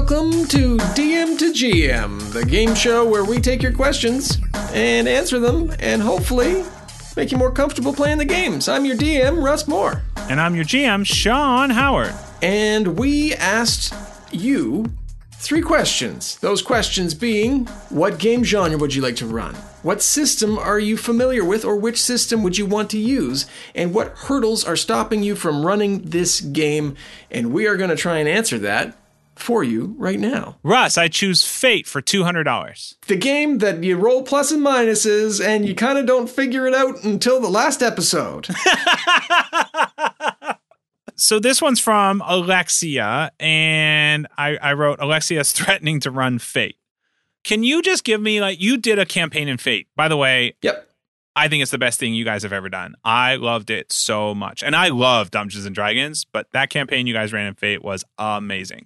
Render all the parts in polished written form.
Welcome to DM to GM, the game show where we take your questions and answer them and hopefully make you more comfortable playing the games. I'm your DM, Russ Moore. And I'm your GM, Sean Howard. And we asked you 3 questions. Those questions being, what game genre would you like to run? What system are you familiar with, or which system would you want to use? And what hurdles are stopping you from running this game? And we are going to try and answer that for you right now. Russ, I choose Fate for $200. The game that you roll plus and minuses and you kind of don't figure it out until the last episode. So this one's from Alexia, and I wrote, Alexia's threatening to run Fate. Can you just give me, you did a campaign in Fate. By the way, Yep. I think it's the best thing you guys have ever done. I loved it so much. And I love Dungeons & Dragons, but that campaign you guys ran in Fate was amazing.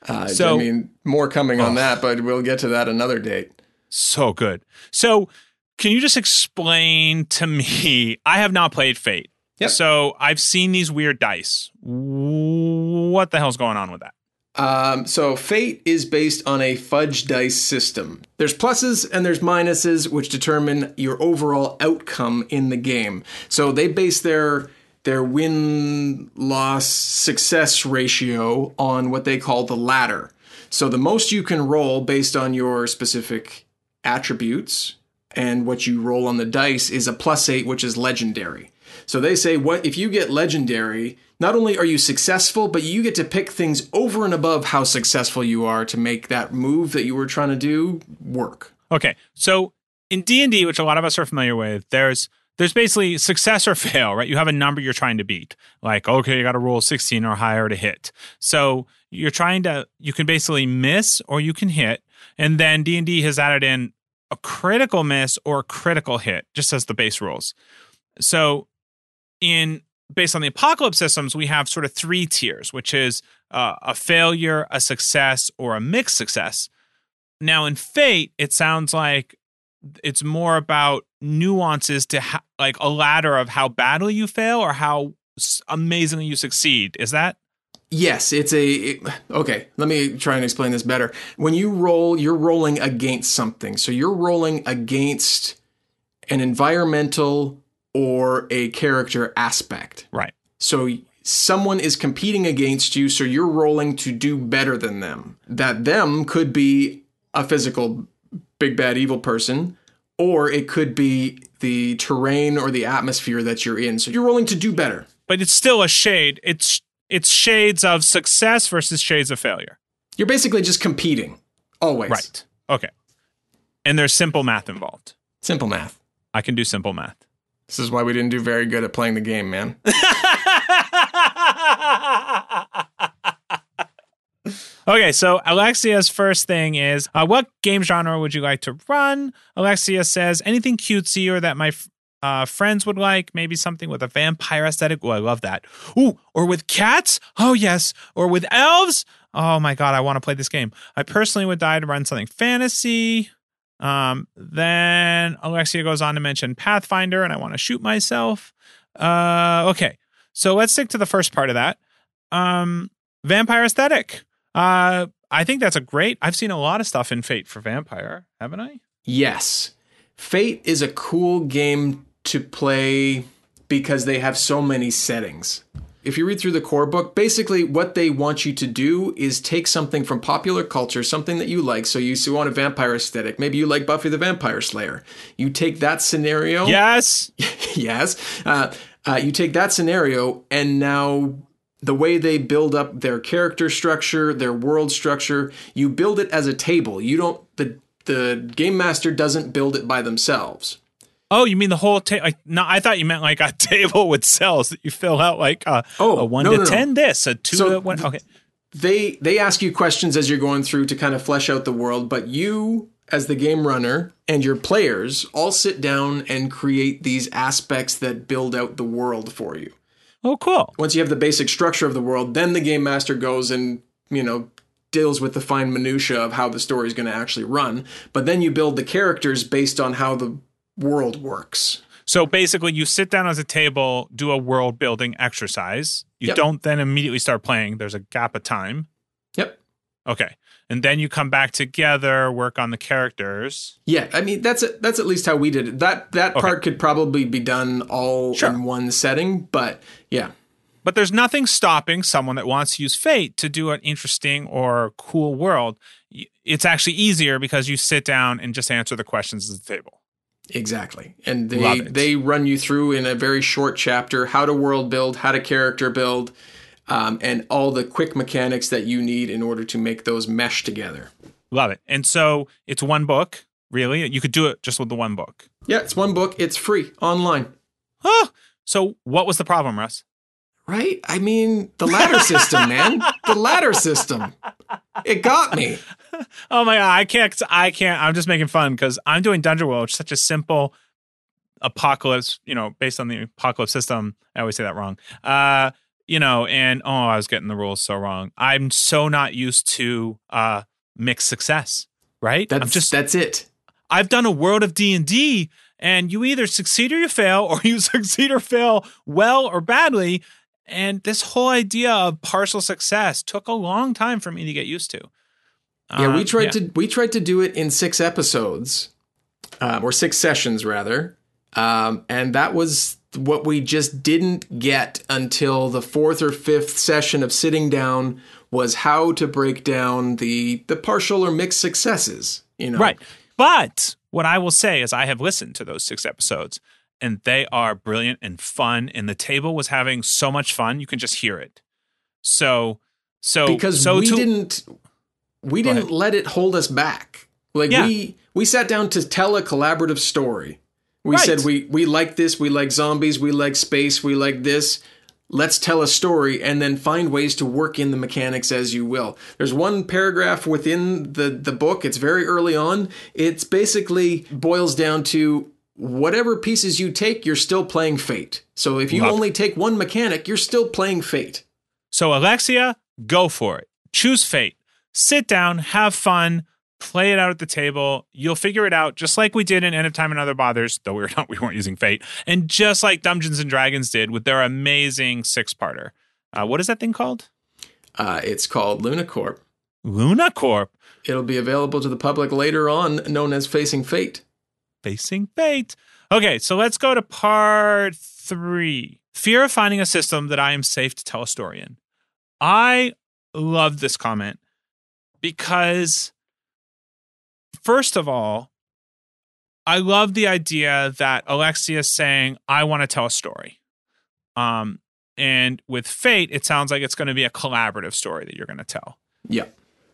More coming on that, but we'll get to that another date. So good. So can you just explain to me, I have not played Fate. Yep. So I've seen these weird dice. What the hell's going on with that? So Fate is based on a fudge dice system. There's pluses and there's minuses, which determine your overall outcome in the game. So they base their win-loss success ratio on what they call the ladder. So the most you can roll based on your specific attributes and what you roll on the dice is a +8, which is legendary. So they say, what if you get legendary, not only are you successful, but you get to pick things over and above how successful you are to make that move that you were trying to do work. Okay, so in D&D, which a lot of us are familiar with, there's basically success or fail, right? You have a number you're trying to beat. Okay, you got to roll 16 or higher to hit. So you can basically miss or you can hit. And then D&D has added in a critical miss or a critical hit, just as the base rules. So based on the Apocalypse systems, we have sort of 3 tiers, which is a failure, a success, or a mixed success. Now in Fate, it sounds like it's more about nuances to a ladder of how badly you fail or how amazingly you succeed. Is that? Yes, okay, let me try and explain this better. When you roll, you're rolling against something. So you're rolling against an environmental or a character aspect. Right. So someone is competing against you, so you're rolling to do better than them. That them could be a physical big bad evil person, or it could be the terrain or the atmosphere that you're in. So you're rolling to do better. But it's still a shade. It's shades of success versus shades of failure. You're basically just competing. Always. Right. Okay. And there's simple math involved. Simple math. I can do simple math. This is why we didn't do very good at playing the game, man. Okay, so Alexia's first thing is, what game genre would you like to run? Alexia says, anything cutesy or that my friends would like. Maybe something with a vampire aesthetic. Oh, I love that. Ooh, or with cats? Oh, yes. Or with elves? Oh, my God, I want to play this game. I personally would die to run something fantasy. Then Alexia goes on to mention Pathfinder, and I want to shoot myself. Okay, so let's stick to the first part of that. Vampire aesthetic. I think that's I've seen a lot of stuff in Fate for vampire, haven't I? Yes. Fate is a cool game to play because they have so many settings. If you read through the core book, basically what they want you to do is take something from popular culture, something that you like. So you want a vampire aesthetic. Maybe you like Buffy the Vampire Slayer. You take that scenario. Yes. Yes. You take that scenario, and now the way they build up their character structure, their world structure, you build it as a table. You don't, the game master doesn't build it by themselves. Oh, you mean the whole table? No, I thought you meant like a table with cells that you fill out, like a 1 to 10 this, a 2 to 1. Okay. They ask you questions as you're going through to kind of flesh out the world, but you, as the game runner, and your players all sit down and create these aspects that build out the world for you. Oh, cool. Once you have the basic structure of the world, then the game master goes and, deals with the fine minutia of how the story is going to actually run. But then you build the characters based on how the world works. So basically you sit down at a table, do a world building exercise. You don't then immediately start playing. There's a gap of time. Yep. Okay. And then you come back together, work on the characters. Yeah, I mean that's at least how we did it. That part could probably be done all in one setting, but yeah. But there's nothing stopping someone that wants to use Fate to do an interesting or cool world. It's actually easier because you sit down and just answer the questions at the table. Exactly. And they run you through in a very short chapter how to world build, how to character build, and all the quick mechanics that you need in order to make those mesh together. Love it. And so it's one book, really? You could do it just with the one book. Yeah, it's one book. It's free online. Huh. So what was the problem, Russ? Right? I mean, the ladder system, man. The ladder system. It got me. Oh my God. I can't. I'm just making fun because I'm doing Dungeon World, which is such a simple apocalypse, based on the apocalypse system. I always say that wrong. I was getting the rules so wrong. I'm so not used to mixed success, right? That's it. I've done a world of D&D, and you either succeed or you fail, or you succeed or fail well or badly. And this whole idea of partial success took a long time for me to get used to. Yeah, we tried to do it in 6 episodes, or 6 sessions rather, and that was what we just didn't get until the 4th or 5th session of sitting down was how to break down the partial or mixed successes. Right. But what I will say is I have listened to those 6 episodes, and they are brilliant and fun, and the table was having so much fun, you can just hear it. Because we didn't let it hold us back. We sat down to tell a collaborative story. We said we like this, we like zombies, we like space, we like this. Let's tell a story and then find ways to work in the mechanics as you will. There's one paragraph within the book. It's very early on. It's basically boils down to whatever pieces you take, you're still playing Fate. So if you only take one mechanic, you're still playing Fate. So Alexia, go for it. Choose Fate. Sit down, have fun, play it out at the table. You'll figure it out just like we did in End of Time and Other Bothers, though we weren't using Fate. And just like Dungeons and Dragons did with their amazing 6-parter. What is that thing called? It's called LunaCorp. LunaCorp? It'll be available to the public later on, known as Facing Fate. Facing Fate. Okay, so let's go to part 3. Fear of finding a system that I am safe to tell a story in. I love this comment because, first of all, I love the idea that Alexia is saying, I want to tell a story. And with Fate, it sounds like it's going to be a collaborative story that you're going to tell. Yeah.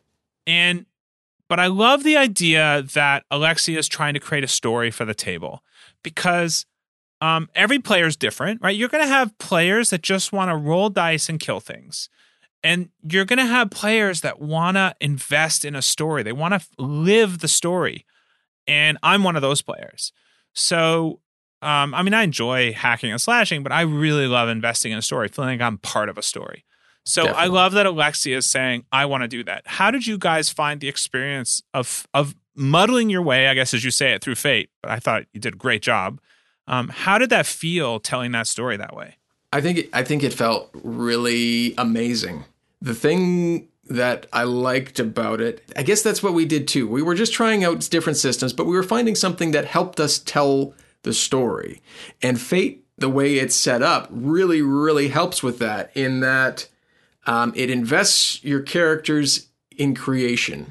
But I love the idea that Alexia is trying to create a story for the table because every player is different, right? You're going to have players that just want to roll dice and kill things. And you're going to have players that want to invest in a story. They want to live the story. And I'm one of those players. So, I enjoy hacking and slashing, but I really love investing in a story, feeling like I'm part of a story. So definitely. I love that Alexia is saying, I want to do that. How did you guys find the experience of muddling your way, I guess, as you say it, through Fate? But I thought you did a great job. How did that feel telling that story that way? I think it felt really amazing. The thing that I liked about it, I guess that's what we did too. We were just trying out different systems, but we were finding something that helped us tell the story. And Fate, the way it's set up, really, really helps with that in that it invests your characters in creation.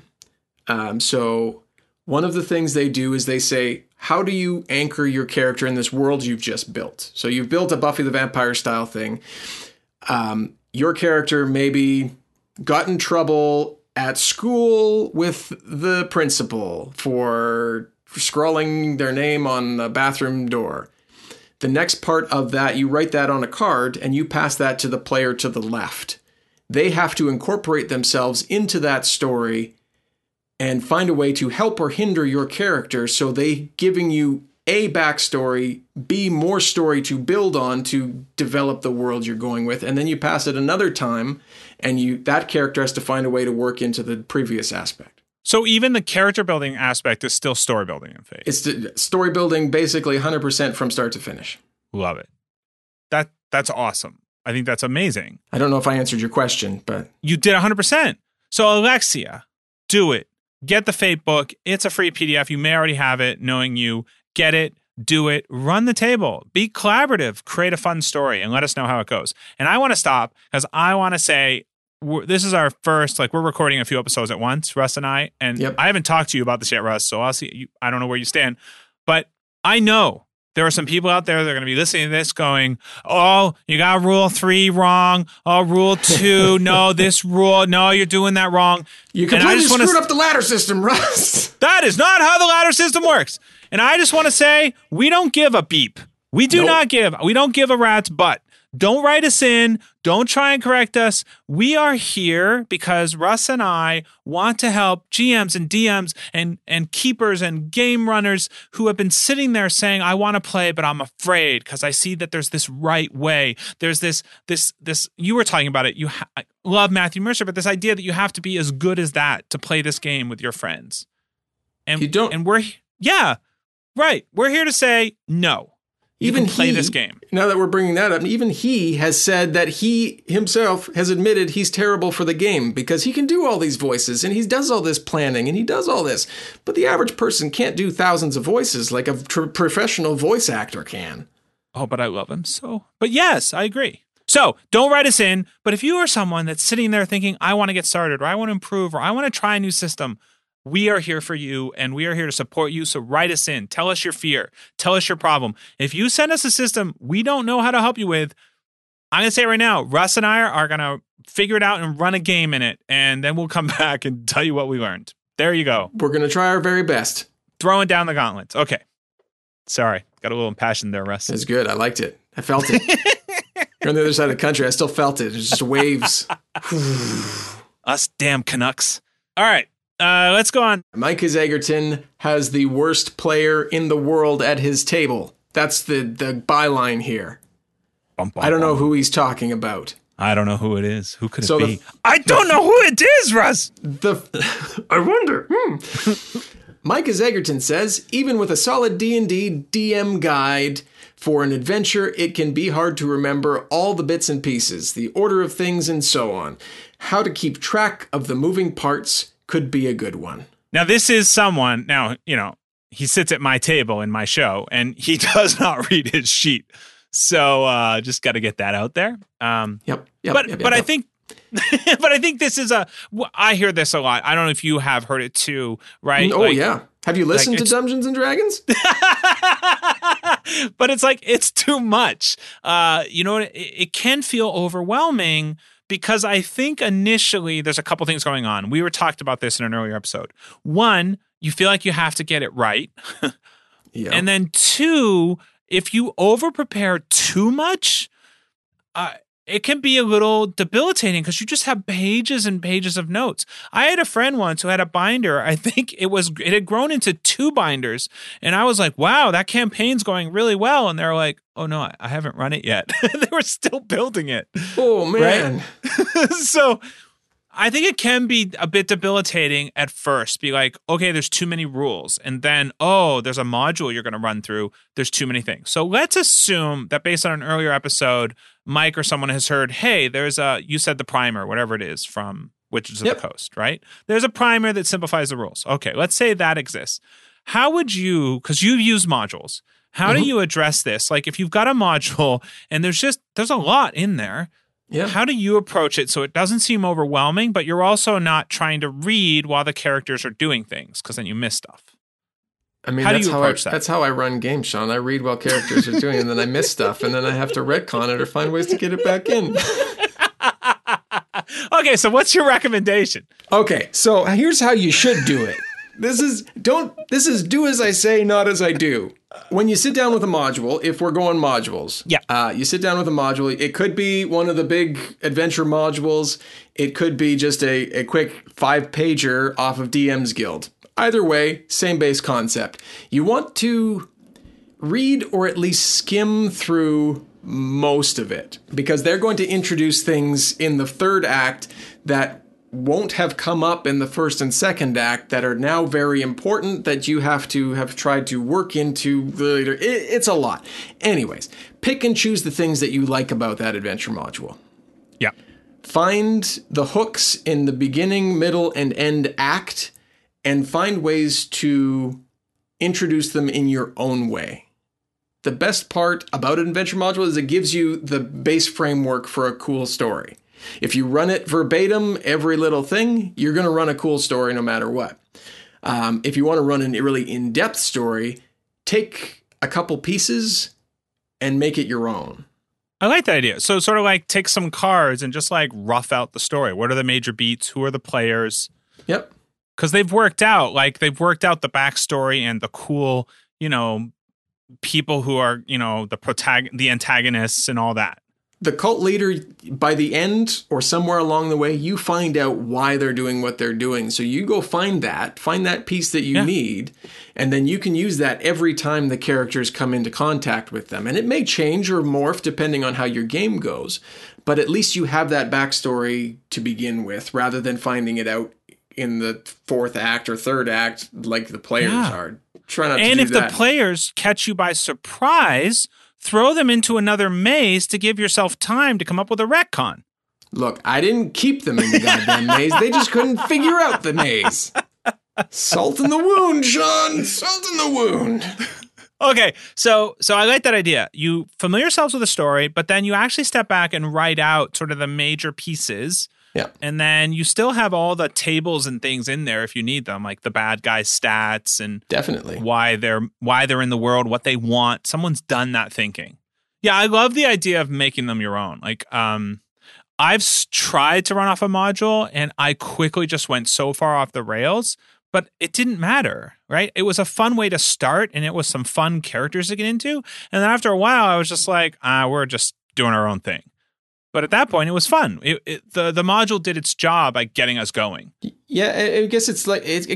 So one of the things they do is they say, how do you anchor your character in this world you've just built? So you've built a Buffy the Vampire style thing. Your character maybe got in trouble at school with the principal for scrawling their name on the bathroom door. The next part of that, you write that on a card and you pass that to the player to the left. They have to incorporate themselves into that story and find a way to help or hinder your character, so they giving you A, backstory, B, more story to build on to develop the world you're going with, and then you pass it another time, and that character has to find a way to work into the previous aspect. So even the character building aspect is still story building in Fate. It's the story building basically 100% from start to finish. Love it. That's awesome. I think that's amazing. I don't know if I answered your question, but... You did 100%. So Alexia, do it. Get the Fate book. It's a free PDF. You may already have it, knowing you. Get it. Do it. Run the table. Be collaborative. Create a fun story and let us know how it goes. And I want to stop because I want to say this is our first, we're recording a few episodes at once, Russ and I. And I haven't talked to you about this yet, Russ. So I'll see you. I don't know where you stand. But I know there are some people out there that are going to be listening to this going, oh, you got rule 3 wrong. Oh, rule 2. No, this rule. No, you're doing that wrong. You completely screwed up the ladder system, Russ. That is not how the ladder system works. And I just want to say, we don't give a beep. We do not give. We don't give a rat's butt. Don't write us in. Don't try and correct us. We are here because Russ and I want to help GMs and DMs and keepers and game runners who have been sitting there saying, I want to play, but I'm afraid because I see that there's this right way. There's this, you were talking about it. I love Matthew Mercer, but this idea that you have to be as good as that to play this game with your friends. And you don't. And right. We're here to say no. Even play this game. Now that we're bringing that up, even he has said that he himself has admitted he's terrible for the game because he can do all these voices and he does all this planning and he does all this. But the average person can't do thousands of voices like a professional voice actor can. Oh, but I love him so. But yes, I agree. So don't write us in. But if you are someone that's sitting there thinking, I want to get started or I want to improve or I want to try a new system, we are here for you, and we are here to support you, so write us in. Tell us your fear. Tell us your problem. If you send us a system we don't know how to help you with, I'm going to say it right now, Russ and I are going to figure it out and run a game in it, and then we'll come back and tell you what we learned. There you go. We're going to try our very best. Throwing down the gauntlets. Okay. Sorry. Got a little impassioned there, Russ. It's good. I liked it. I felt it. You're on the other side of the country. I still felt it. It's just waves. Us damn Canucks. All right. Let's go on. Micah Zagerton has the worst player in the world at his table. That's the byline here. I don't know who he's talking about. I don't know who it is. Who could it be? I don't know who it is, Russ. I wonder. Micah Zagerton says, even with a solid D&D DM guide for an adventure, it can be hard to remember all the bits and pieces, the order of things, and so on. How to keep track of the moving parts could be a good one. Now, this is someone, he sits at my table in my show, and he does not read his sheet. So just got to get that out there. Yep. But I think this is I hear this a lot. I don't know if you have heard it too, right? Oh, yeah. Have you listened to Dungeons and Dragons? But it's too much. It can feel overwhelming. Because I think initially there's a couple things going on. We talked about this in an earlier episode. One, you feel like you have to get it right. Yeah. And then 2, if you over-prepare too much, it can be a little debilitating because you just have pages and pages of notes. I had a friend once who had a binder. I think it had grown into 2 binders. And I was like, wow, that campaign's going really well. And they're like, oh, no, I haven't run it yet. They were still building it. Oh, man. Right? So I think it can be a bit debilitating at first. Be like, okay, there's too many rules. And then, there's a module you're going to run through. There's too many things. So let's assume that based on an earlier episode, Mike or someone has heard, hey, you said the primer, whatever it is from Witches of the Coast, right? There's a primer that simplifies the rules. Okay, let's say that exists. How would you, because you've used modules, how do you address this? Like if you've got a module and there's a lot in there, how do you approach it so it doesn't seem overwhelming, but you're also not trying to read while the characters are doing things because then you miss stuff? I mean, that's how I run games, Sean. I read while characters are doing it, and then I miss stuff, and then I have to retcon it or find ways to get it back in. Okay, so what's your recommendation? Okay, so here's how you should do it. This is do as I say, not as I do. When you sit down with a module, if we're going modules, you sit down with a module. It could be one of the big adventure modules. It could be just a quick 5-pager off of DM's Guild. Either way, same base concept. You want to read or at least skim through most of it because they're going to introduce things in the 3rd act that won't have come up in the 1st and 2nd act that are now very important that you have to have tried to work into later. It's a lot. Anyways, pick and choose the things that you like about that adventure module. Yeah. find the hooks in the beginning, middle, and end act, and find ways to introduce them in your own way. The best part about an adventure module is it gives you the base framework for a cool story. If you run it verbatim, every little thing, you're going to run a cool story no matter what. If you want to run a really in-depth story, take a couple pieces and make it your own. I like that idea. So sort of like take some cards and just like rough out the story. What are the major beats? Who are the players? Yep. Because they've worked out the backstory and the cool, people who are, the antagonists and all that. The cult leader, by the end or somewhere along the way, you find out why they're doing what they're doing. So you go find that piece that you need, and then you can use that every time the characters come into contact with them. And it may change or morph depending on how your game goes, but at least you have that backstory to begin with, rather than finding it out in the fourth act or third act like the players are. Try not to do that. And if the players catch you by surprise, throw them into another maze to give yourself time to come up with a retcon. Look, I didn't keep them in the goddamn maze. They just couldn't figure out the maze. Salt in the wound, Sean. Salt in the wound. Okay, so I like that idea. You familiar yourselves with the story, but then you actually step back and write out sort of the major pieces. Yeah. And then you still have all the tables and things in there if you need them, like the bad guy's stats and definitely why they're in the world, what they want. Someone's done that thinking. Yeah, I love the idea of making them your own. Like, I've tried to run off a module and I quickly just went so far off the rails, but it didn't matter, right? It was a fun way to start and it was some fun characters to get into. And then after a while, I was just like, we're just doing our own thing. But at that point, it was fun. The module did its job by getting us going. Yeah, I guess it's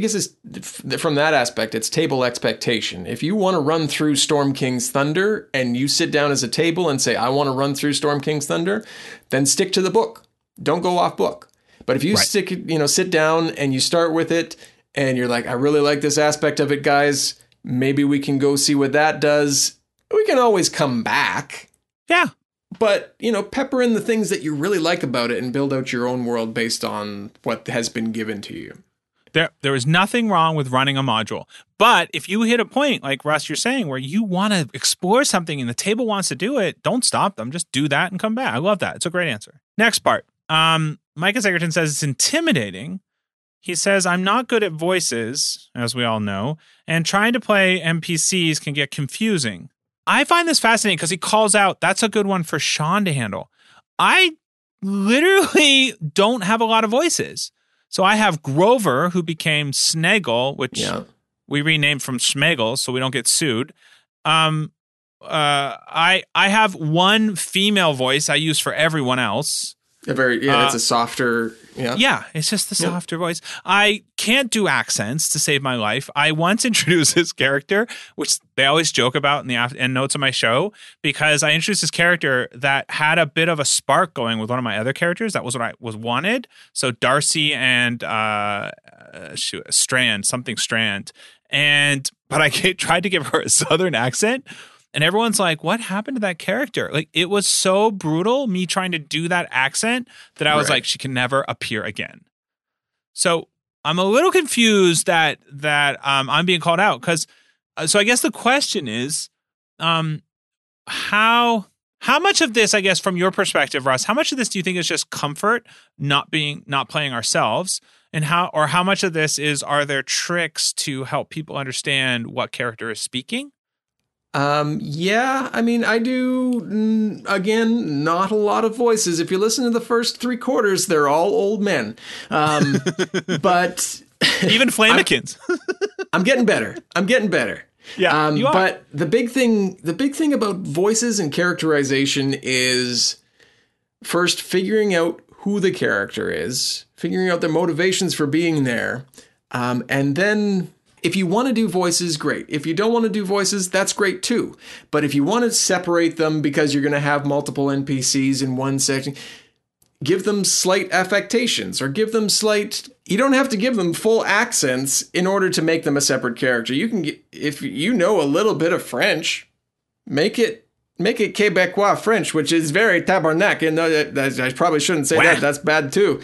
from that aspect, it's table expectation. If you want to run through Storm King's Thunder and you sit down as a table and say, I want to run through Storm King's Thunder, then stick to the book. Don't go off book. But if you sit down and you start with it and you're like, I really like this aspect of it, guys, maybe we can go see what that does. We can always come back. Yeah. But, pepper in the things that you really like about it and build out your own world based on what has been given to you. There is nothing wrong with running a module. But if you hit a point, like Russ, you're saying, where you want to explore something and the table wants to do it, don't stop them. Just do that and come back. I love that. It's a great answer. Next part. Micah Egerton says it's intimidating. He says, I'm not good at voices, as we all know, and trying to play NPCs can get confusing. I find this fascinating because he calls out, that's a good one for Sean to handle. I literally don't have a lot of voices. So I have Grover, who became Snaggle, which we renamed from Schmegel so we don't get sued. I have one female voice I use for everyone else. It's a softer. Yeah, it's just the softer voice. I can't do accents to save my life. I once introduced this character, which they always joke about in the end notes of my show, because I introduced this character that had a bit of a spark going with one of my other characters. That was what I wanted. So Darcy and Strand. But I tried to give her a southern accent. And everyone's like, what happened to that character? Like, it was so brutal, me trying to do that accent, that I was like, she can never appear again. So I'm a little confused that I'm being called out. So I guess the question is, how much of this, I guess, from your perspective, Russ, how much of this do you think is just comfort, not playing ourselves? And how much of this are there tricks to help people understand what character is speaking? I do, again, not a lot of voices. If you listen to the first 3/4, they're all old men. But even Flamekins. I'm getting better. Yeah, you are. But the big thing about voices and characterization is first figuring out who the character is, figuring out their motivations for being there, and then if you want to do voices, great. If you don't want to do voices, that's great too. But if you want to separate them because you're going to have multiple NPCs in one section, give them slight affectations or give them you don't have to give them full accents in order to make them a separate character. You can if you know a little bit of French, make it make it Quebecois French, which is very tabarnak. And I probably shouldn't say that. That's bad too.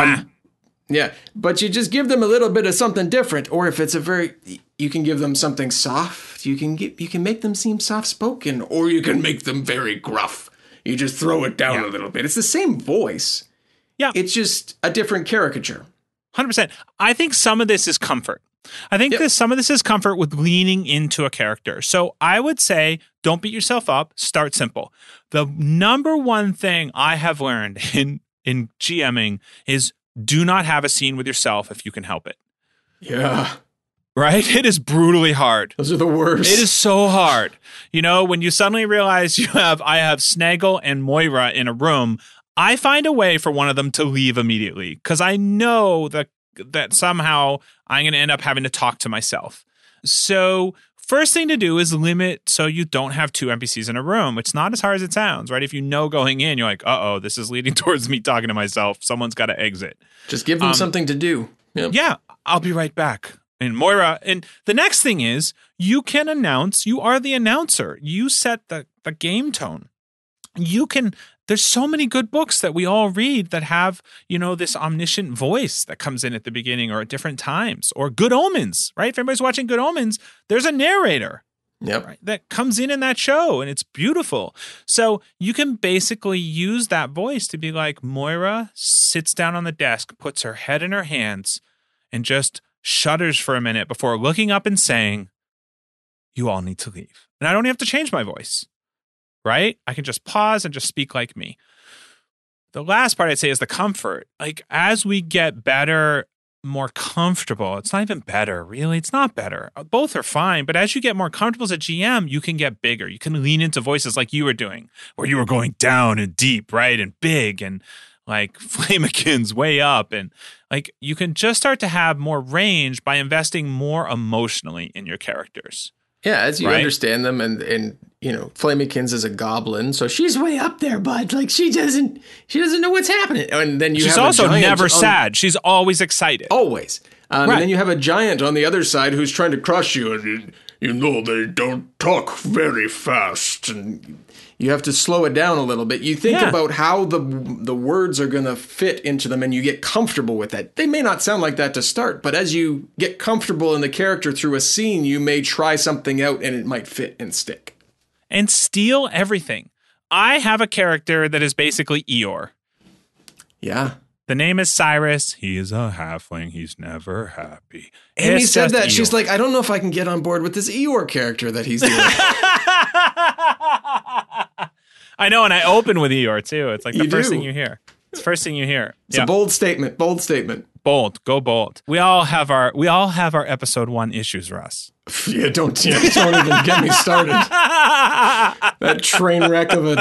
Yeah, but you just give them a little bit of something different. Or if it's you can give them something soft. You can make them seem soft spoken, or you can make them very gruff. You just throw it down a little bit. It's the same voice. Yeah, it's just a different caricature. 100%. I think some of this is comfort. I think some of this is comfort with leaning into a character. So I would say, don't beat yourself up. Start simple. The number one thing I have learned in GMing is do not have a scene with yourself if you can help it. Yeah. Right? It is brutally hard. Those are the worst. It is so hard. You know, when you suddenly realize I have Snaggle and Moira in a room, I find a way for one of them to leave immediately because I know that somehow I'm going to end up having to talk to myself. So first thing to do is limit so you don't have two NPCs in a room. It's not as hard as it sounds, right? If you know going in, you're like, uh-oh, this is leading towards me talking to myself. Someone's got to exit. Just give them something to do. Yep. Yeah, I'll be right back. And Moira, and the next thing is you can announce, you are the announcer. You set the game tone. There's so many good books that we all read that have, this omniscient voice that comes in at the beginning or at different times, or Good Omens, right? If anybody's watching Good Omens, there's a narrator right, that comes in that show, and it's beautiful. So you can basically use that voice to be like, Moira sits down on the desk, puts her head in her hands, and just shudders for a minute before looking up and saying, you all need to leave. And I don't have to change my voice. Right? I can just pause and just speak like me. The last part I'd say is the comfort. Like as we get better, more comfortable, it's not even better, really. It's not better. Both are fine. But as you get more comfortable as a GM, you can get bigger. You can lean into voices like you were doing, where you were going down and deep, right? And big and like Flamekins way up. And like you can just start to have more range by investing more emotionally in your characters. Yeah, as you understand them, and Flamekins is a goblin, so she's way up there, bud. Like she doesn't know what's happening. And then she's also never sad. She's always excited. Always. And then you have a giant on the other side who's trying to crush you, and they don't talk very fast, and you have to slow it down a little bit. You think about how the words are going to fit into them, and you get comfortable with that. They may not sound like that to start, but as you get comfortable in the character through a scene, you may try something out, and it might fit and stick. And steal everything. I have a character that is basically Eeyore. Yeah. The name is Cyrus. He is a halfling. He's never happy. Amy said that. Eeyore. She's like, I don't know if I can get on board with this Eeyore character that he's doing. I know, and I open with Eeyore too. It's like the first thing you hear. It's the first thing you hear. It's a bold statement. Bold statement. Bold. Go bold. We all have our episode 1 issues, Russ. Yeah, don't even get me started. That train wreck of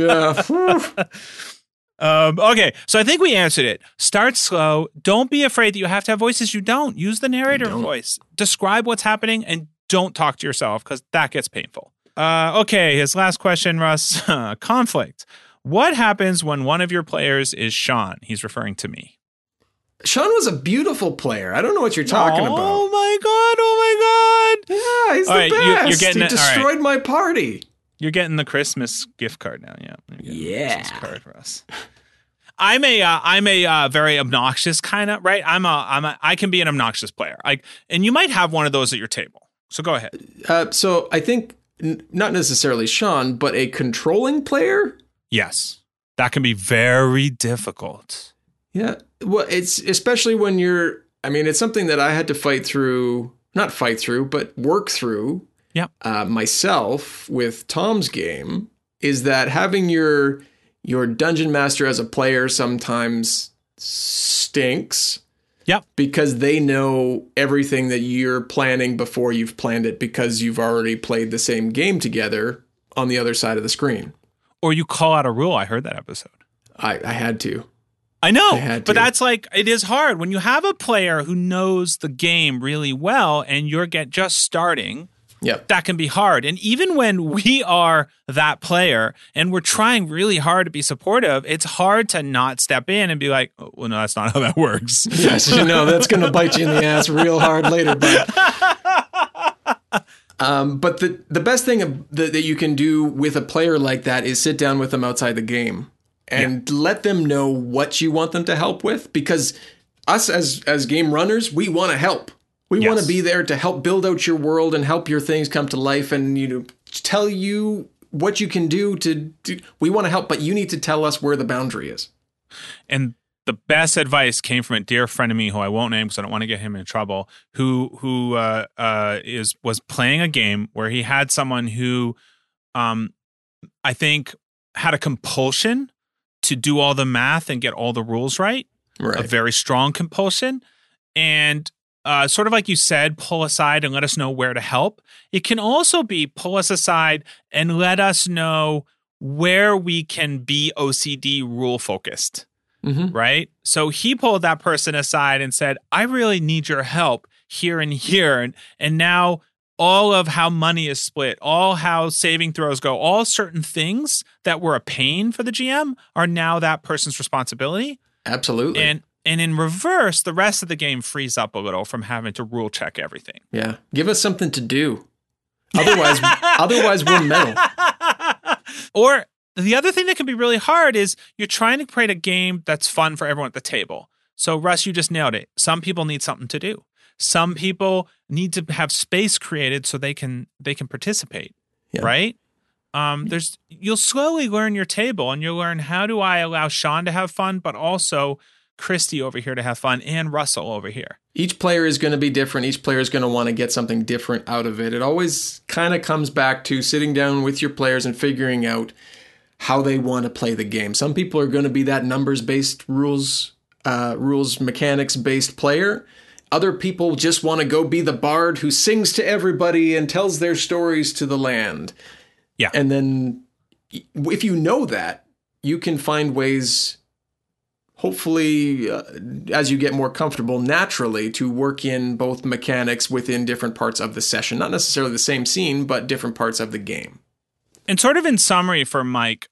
okay, so I think we answered it. Start slow. Don't be afraid that you have to have voices you don't. Use the narrator voice. Describe what's happening and don't talk to yourself because that gets painful. Okay, his last question, Russ. Conflict. What happens when one of your players is Sean? He's referring to me. Sean was a beautiful player. I don't know what you're talking about. Oh my God. Yeah, he's the best. He destroyed my party. You're getting the Christmas gift card now. Yeah. Christmas card for us. I'm a very obnoxious kind of, right? I can be an obnoxious player. And you might have one of those at your table. So go ahead. So I think not necessarily Sean, but a controlling player. Yes. That can be very difficult. Yeah. Well, it's especially when it's something that I had to but work through myself with Tom's game, is that having your dungeon master as a player sometimes stinks. Yep. Because they know everything that you're planning before you've planned it, because you've already played the same game together on the other side of the screen. Or you call out a rule. I heard that episode. I had to. I know, but that's it is hard when you have a player who knows the game really well and you're just starting. Yeah, that can be hard. And even when we are that player and we're trying really hard to be supportive, it's hard to not step in and be like, oh, well, no, that's not how that works. Yes, that's going to bite you in the ass real hard later. But But the best thing that you can do with a player like that is sit down with them outside the game and let them know what you want them to help with. Because us as game runners, we want to help. We want to be there to help build out your world and help your things come to life and tell you what you can do we want to help, but you need to tell us where the boundary is. And the best advice came from a dear friend of me who I won't name because I don't want to get him in trouble, who was playing a game where he had someone who I think had a compulsion to do all the math and get all the rules right. A very strong compulsion. And sort of like you said, pull aside and let us know where to help. It can also be pull us aside and let us know where we can be OCD rule focused. Mm-hmm. Right? So he pulled that person aside and said, I really need your help here and here. And now all of how money is split, all how saving throws go, all certain things that were a pain for the GM are now that person's responsibility. Absolutely. And in reverse, the rest of the game frees up a little from having to rule check everything. Yeah. Give us something to do. Otherwise we're metal. Or the other thing that can be really hard is you're trying to create a game that's fun for everyone at the table. So, Russ, you just nailed it. Some people need something to do. Some people need to have space created so they can participate, right? You'll slowly learn your table, and you'll learn, how do I allow Sean to have fun, but also Christy over here to have fun, and Russell over here. Each player is going to be different. Each player is going to want to get something different out of it. It always kind of comes back to sitting down with your players and figuring out how they want to play the game. Some people are going to be that numbers-based rules mechanics-based player. Other people just want to go be the bard who sings to everybody and tells their stories to the land. Yeah. And then if you know that, you can find ways, hopefully, as you get more comfortable naturally, to work in both mechanics within different parts of the session. Not necessarily the same scene, but different parts of the game. And sort of in summary for Mike,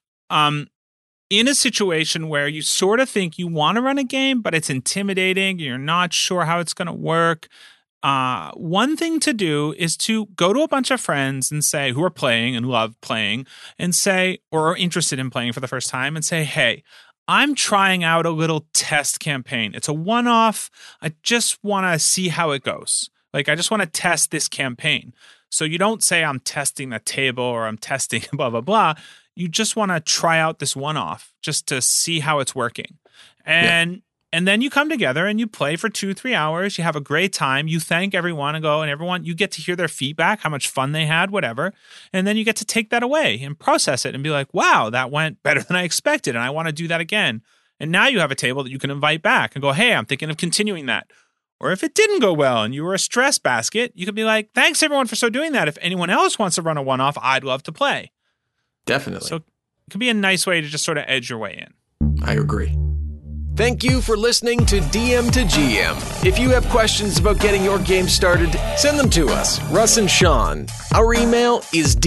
in a situation where you sort of think you want to run a game, but it's intimidating, you're not sure how it's going to work, one thing to do is to go to a bunch of friends and say, who are playing and love playing, and say, or are interested in playing for the first time, and say, hey, I'm trying out a little test campaign. It's a one-off. I just want to see how it goes. Like, I just want to test this campaign. So you don't say I'm testing the table or I'm testing blah, blah, blah. You just want to try out this one-off just to see how it's working. And then you come together and you play for 2-3 hours. You have a great time. You thank everyone and go, and everyone, you get to hear their feedback, how much fun they had, whatever. And then you get to take that away and process it and be like, wow, that went better than I expected. And I want to do that again. And now you have a table that you can invite back and go, hey, I'm thinking of continuing that. Or if it didn't go well and you were a stress basket, you could be like, thanks everyone for doing that. If anyone else wants to run a one-off, I'd love to play. Definitely. So it could be a nice way to just sort of edge your way in. I agree. Thank you for listening to DM to GM. If you have questions about getting your game started, send them to us, Russ and Sean. Our email is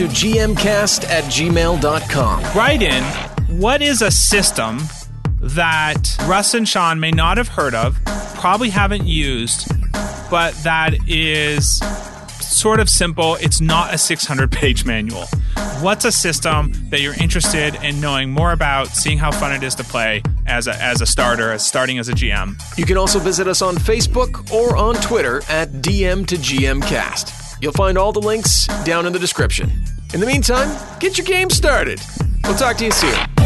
dm2gmcast@gmail.com. Write in, what is a system that Russ and Sean may not have heard of, probably haven't used, but that is sort of simple. It's not a 600-page manual. What's a system that you're interested in knowing more about, seeing how fun it is to play as a starter, starting as a GM? You can also visit us on Facebook or on Twitter at DM2GMcast. You'll find all the links down in the description. In the meantime, get your game started. We'll talk to you soon.